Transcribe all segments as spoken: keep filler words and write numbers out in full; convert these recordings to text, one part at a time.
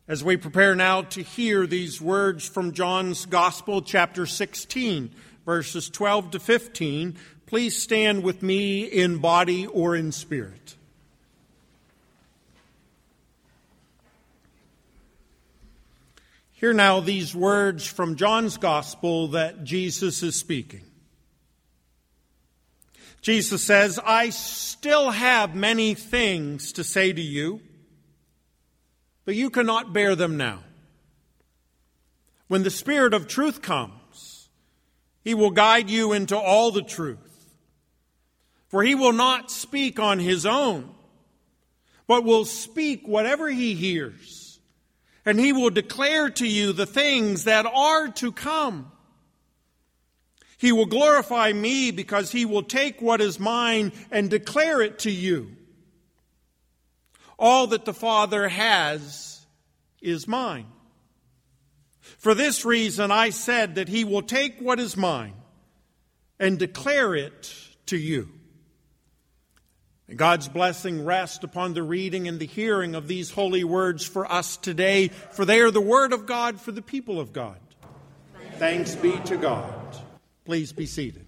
As we prepare now to hear these words from John's Gospel, chapter sixteen, verses twelve to fifteen, please stand with me in body or in spirit. Hear now these words from John's Gospel that Jesus is speaking. Jesus says, "I still have many things to say to you, but you cannot bear them now. When the Spirit of truth comes, he will guide you into all the truth. For he will not speak on his own, but will speak whatever he hears, and he will declare to you the things that are to come. He will glorify me because he will take what is mine and declare it to you. All that the Father has is mine. For this reason I said that he will take what is mine and declare it to you." May God's blessing rest upon the reading and the hearing of these holy words for us today, for they are the word of God for the people of God. Thanks be to God. Please be seated.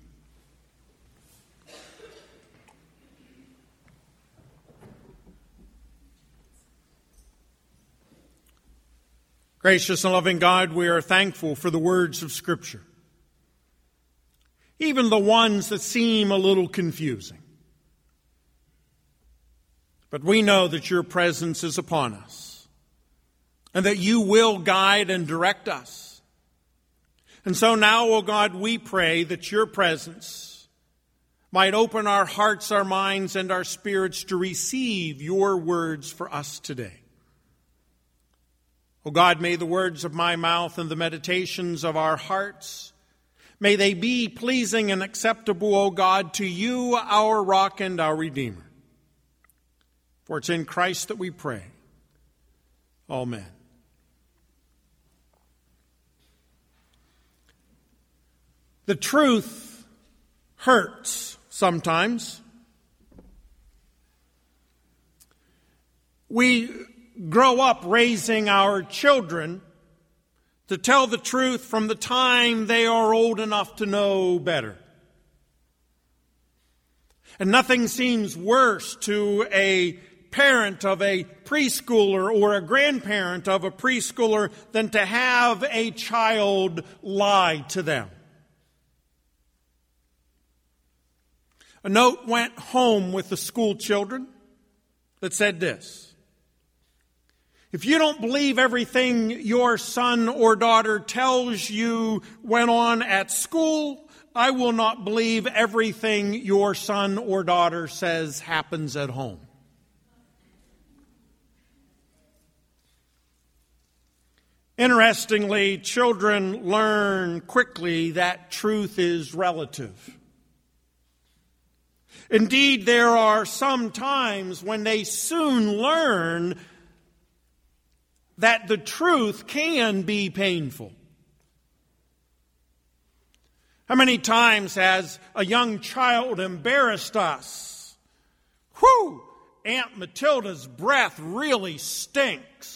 Gracious and loving God, we are thankful for the words of Scripture, even the ones that seem a little confusing. But we know that your presence is upon us and that you will guide and direct us. And so now, O God, we pray that your presence might open our hearts, our minds, and our spirits to receive your words for us today. O God, may the words of my mouth and the meditations of our hearts, may they be pleasing and acceptable, O God, to you, our rock and our Redeemer. For it's in Christ that we pray. Amen. The truth hurts sometimes. We grow up raising our children to tell the truth from the time they are old enough to know better. And nothing seems worse to a parent of a preschooler or a grandparent of a preschooler than to have a child lie to them. A note went home with the school children that said this: "If you don't believe everything your son or daughter tells you went on at school, I will not believe everything your son or daughter says happens at home." Interestingly, children learn quickly that truth is relative. Indeed, there are some times when they soon learn that the truth can be painful. How many times has a young child embarrassed us? Whew! Aunt Matilda's breath really stinks.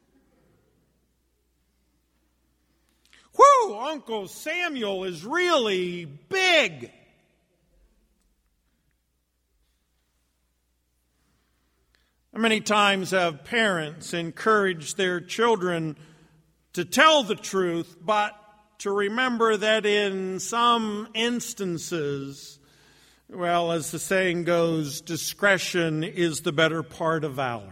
Whew! Uncle Samuel is really big. How many times have parents encouraged their children to tell the truth, but to remember that in some instances, well, as the saying goes, discretion is the better part of valor.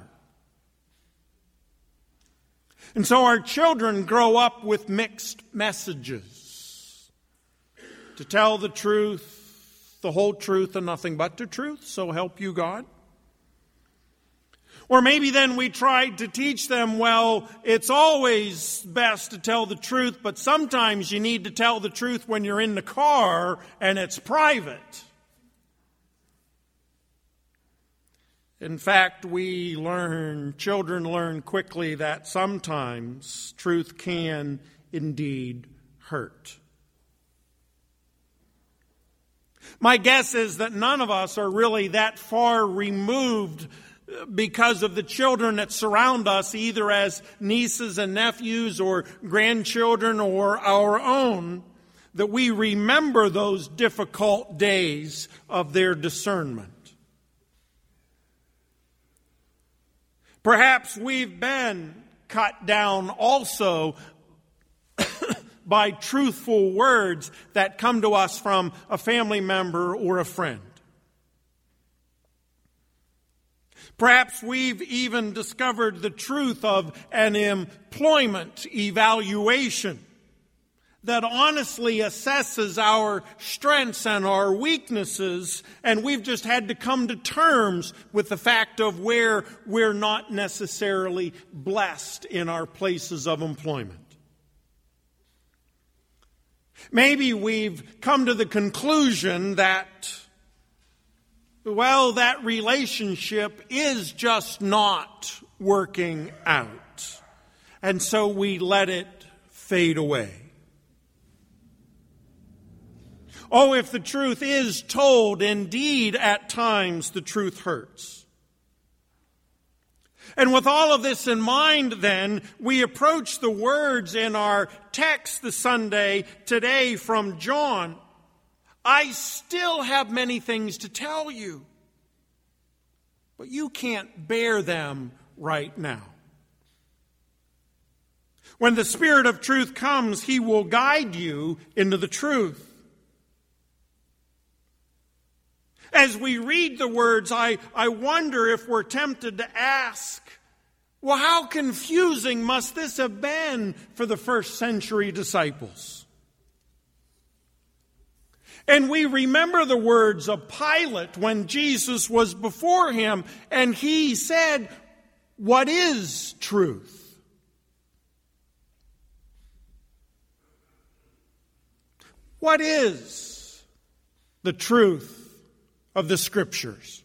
And so our children grow up with mixed messages. To tell the truth, the whole truth, and nothing but the truth, so help you God. Or maybe then we tried to teach them, well, it's always best to tell the truth, but sometimes you need to tell the truth when you're in the car and it's private. In fact, we learn, children learn quickly that sometimes truth can indeed hurt. My guess is that none of us are really that far removed because of the children that surround us, either as nieces and nephews or grandchildren or our own, that we remember those difficult days of their discernment. Perhaps we've been cut down also by truthful words that come to us from a family member or a friend. Perhaps we've even discovered the truth of an employment evaluation that honestly assesses our strengths and our weaknesses, and we've just had to come to terms with the fact of where we're not necessarily blessed in our places of employment. Maybe we've come to the conclusion that, well, that relationship is just not working out, and so we let it fade away. Oh, if the truth is told, indeed, at times the truth hurts. And with all of this in mind, then, we approach the words in our text this Sunday today from John. I still have many things to tell you, but you can't bear them right now. When the Spirit of truth comes, He will guide you into the truth. As we read the words, I, I wonder if we're tempted to ask, well, how confusing must this have been for the first century disciples? And we remember the words of Pilate when Jesus was before him, and he said, what is truth? What is the truth of the Scriptures?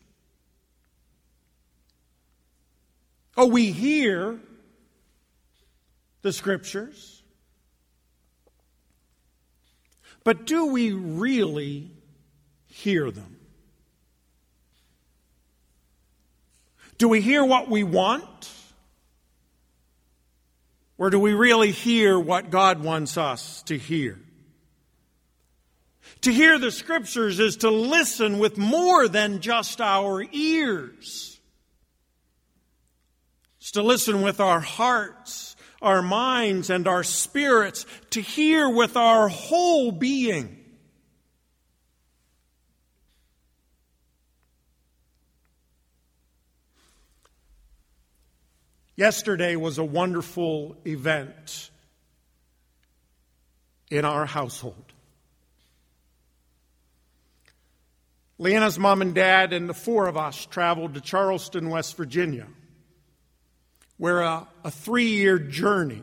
Oh, we hear the Scriptures, but do we really hear them? Do we hear what we want? Or do we really hear what God wants us to hear? To hear the Scriptures is to listen with more than just our ears. It's to listen with our hearts, our minds, and our spirits, to hear with our whole being. Yesterday was a wonderful event in our household. Leanna's mom and dad and the four of us traveled to Charleston, West Virginia, where a, a three-year journey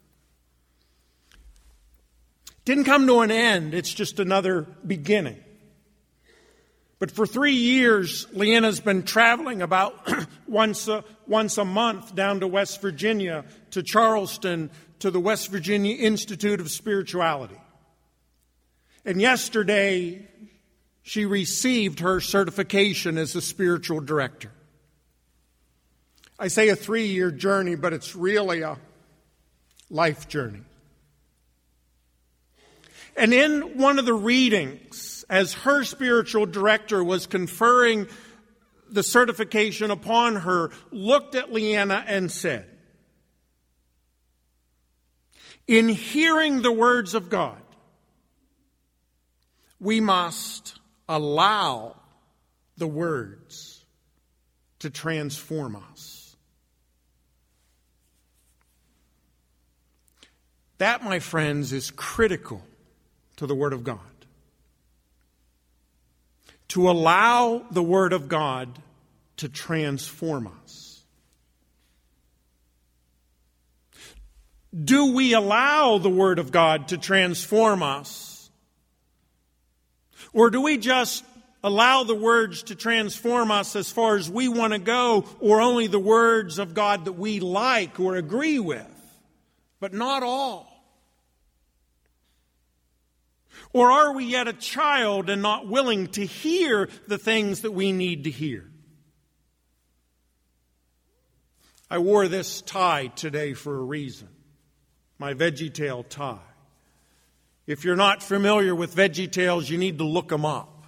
didn't come to an end. It's just another beginning. But for three years, Leanna's been traveling about once a, once a month down to West Virginia, to Charleston, to the West Virginia Institute of Spirituality. And yesterday, she received her certification as a spiritual director. I say a three-year journey, but it's really a life journey. And in one of the readings, as her spiritual director was conferring the certification upon her, looked at Leanna and said, in hearing the words of God, we must allow the words to transform us. That, my friends, is critical to the Word of God. To allow the Word of God to transform us. Do we allow the Word of God to transform us? Or do we just allow the words to transform us as far as we want to go, or only the words of God that we like or agree with, but not all? Or are we yet a child and not willing to hear the things that we need to hear? I wore this tie today for a reason, my VeggieTale tie. If you're not familiar with VeggieTales, you need to look them up.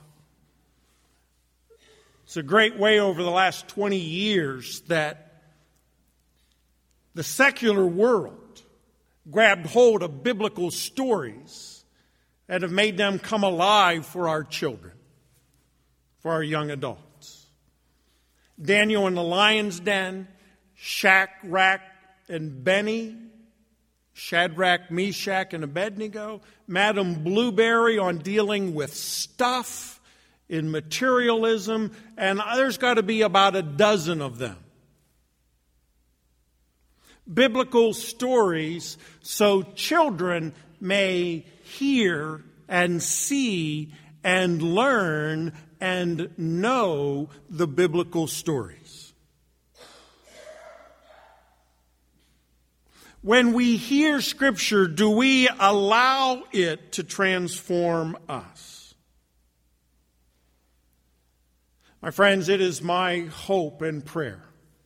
It's a great way over the last twenty years that the secular world grabbed hold of biblical stories and have made them come alive for our children, for our young adults. Daniel in the lion's den, Shadrach and Benny, Shadrach, Meshach, and Abednego, Madame Blueberry on dealing with stuff in materialism, and there's got to be about a dozen of them. Biblical stories so children may hear and see and learn and know the biblical stories. When we hear Scripture, do we allow it to transform us? My friends, it is my hope and prayer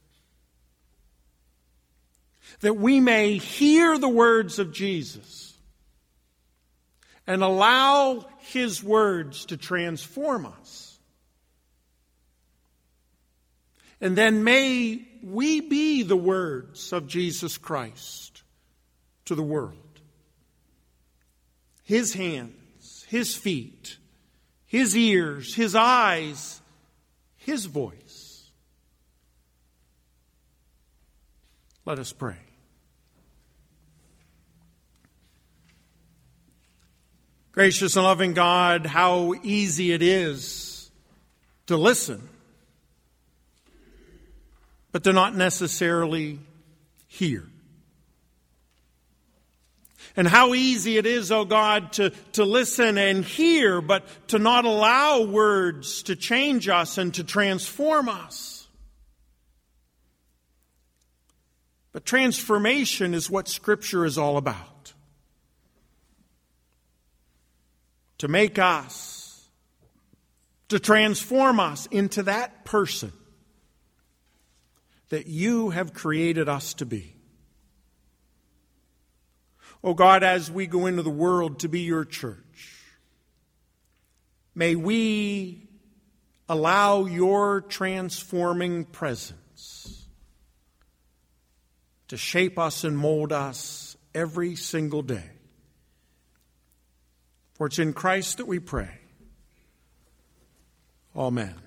that we may hear the words of Jesus and allow His words to transform us. And then may we be the words of Jesus Christ to the world. His hands, His feet, His ears, His eyes, His voice. Let us pray. Gracious and loving God, how easy it is to listen, but to not necessarily hear. And how easy it is, oh God, to, to listen and hear, but to not allow words to change us and to transform us. But transformation is what Scripture is all about. To make us, to transform us into that person that you have created us to be. Oh God, as we go into the world to be your church, may we allow your transforming presence to shape us and mold us every single day. For it's in Christ that we pray. Amen.